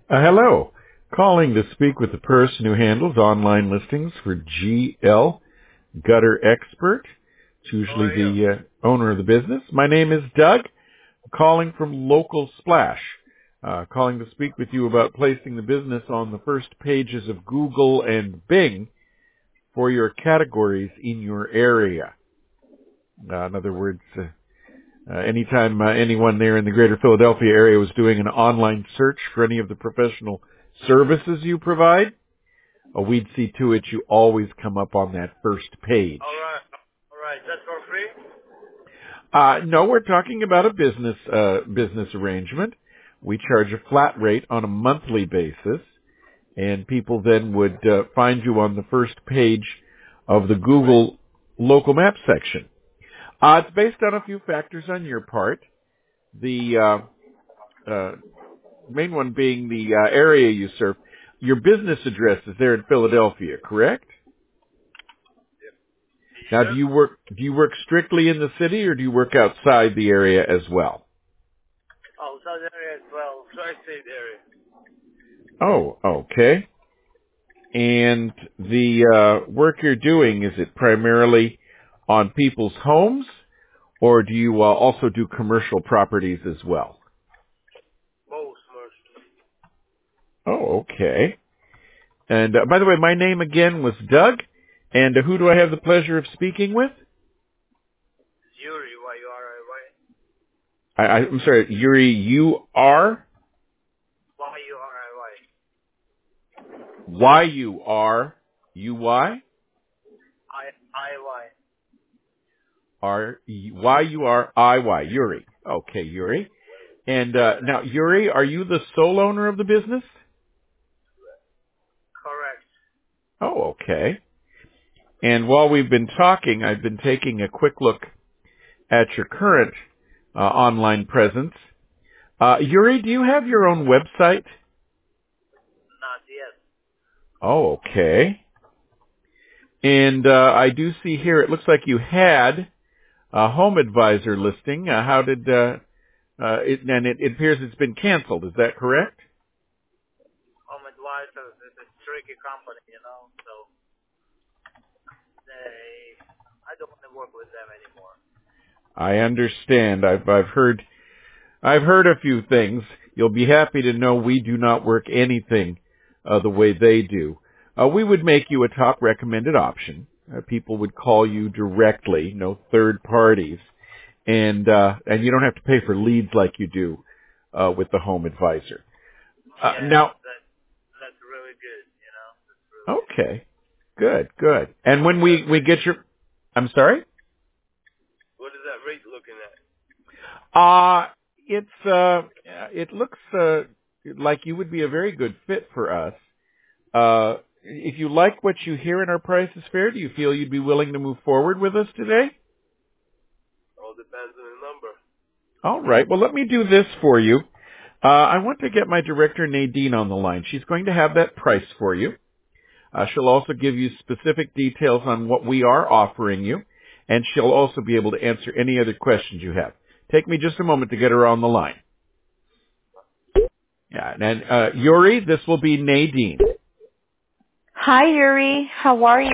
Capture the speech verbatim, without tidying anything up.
Uh, hello. Calling to speak with the person who handles online listings for G L Gutter Expert. It's How usually are you? the uh, owner of the business. My name is Doug. I'm calling from Local Splash. Uh, calling to speak with you about placing the business on the first pages of Google and Bing for your categories in your area. Uh, in other words, uh, uh, anytime uh, anyone there in the greater Philadelphia area was doing an online search for any of the professional services you provide, uh, we'd see to it you always come up on that first page. All right. All right. That's for free? Uh, no, we're talking about a business uh, business arrangement. We charge a flat rate on a monthly basis, and people then would uh, find you on the first page of the Google local map section. Uh, it's based on a few factors on your part. The uh, uh, main one being the uh, area you serve. Your business address is there in Philadelphia, correct? Now, do Yes. you work do you work strictly in the city, or do you work outside the area as well? Oh, South area as well. Tri-state area. Oh, okay. And the uh, work you're doing, is it primarily on people's homes, or do you uh, also do commercial properties as well? Most, most. Oh, okay. And uh, by the way, my name again was Doug, and uh, who do I have the pleasure of speaking with? Yuri, Y U R I Y. I, I, I'm sorry, Yuri, you are? Y U R I Y. Y U R U Y? I I Y. R Y U R I Y, Yuri. Okay, Yuri. And uh, now, Yuri, are you the sole owner of the business? Correct. Oh, okay. And while we've been talking, I've been taking a quick look at your current uh, online presence. Uh, Yuri, do you have your own website? Not yet. Oh, okay. And uh, I do see here, it looks like you had a Home Advisor listing. Uh, how did, uh, uh, it, and it, it appears it's been canceled. Is that correct? Home advisors is a tricky company, you know, so they, I don't want to work with them anymore. I understand. I've, I've heard, I've heard a few things. You'll be happy to know we do not work anything uh, the way they do. Uh, we would make you a top recommended option. Uh, people would call you directly, no third parties, and uh, and you don't have to pay for leads like you do uh, with the Home Advisor. Uh, Yeah, now, that that's really good, you know. That's really good. okay, good, good. And What when is that we we rate? get your, I'm sorry. What is that rate looking at? Uh, it's, uh, it looks, uh, like you would be a very good fit for us. Uh, if you like what you hear in our Price is Fair, do you feel you'd be willing to move forward with us today? All depends on the number. All right. Well, let me do this for you. Uh, I want to get my director, Nadine, on the line. She's going to have that price for you. Uh, she'll also give you specific details on what we are offering you, and she'll also be able to answer any other questions you have. Take me just a moment to get her on the line. Yeah, and uh, Yuri, this will be Nadine. Hi, Yuri. How are you?